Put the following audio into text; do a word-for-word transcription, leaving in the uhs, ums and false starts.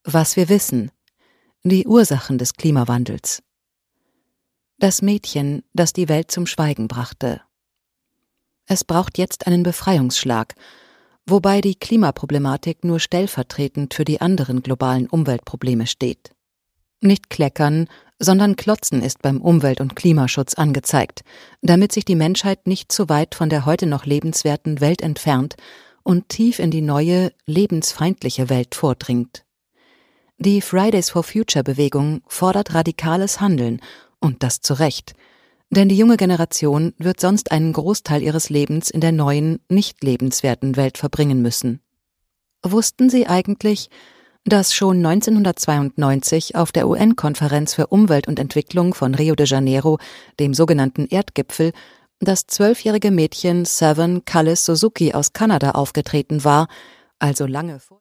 Was wir wissen. Die Ursachen des Klimawandels. Das Mädchen, das die Welt zum Schweigen brachte. Es braucht jetzt einen Befreiungsschlag, wobei die Klimaproblematik nur stellvertretend für die anderen globalen Umweltprobleme steht. Nicht kleckern, sondern klotzen ist beim Umwelt- und Klimaschutz angezeigt, damit sich die Menschheit nicht zu weit von der heute noch lebenswerten Welt entfernt und tief in die neue, lebensfeindliche Welt vordringt. Die Fridays for Future-Bewegung fordert radikales Handeln, und das zu Recht, denn die junge Generation wird sonst einen Großteil ihres Lebens in der neuen, nicht lebenswerten Welt verbringen müssen. Wussten Sie eigentlich, dass schon neunzehnhundertzweiundneunzig auf der U N-Konferenz für Umwelt und Entwicklung von Rio de Janeiro, dem sogenannten Erdgipfel, das zwölfjährige Mädchen Savon Callis Suzuki aus Kanada aufgetreten war, also lange vor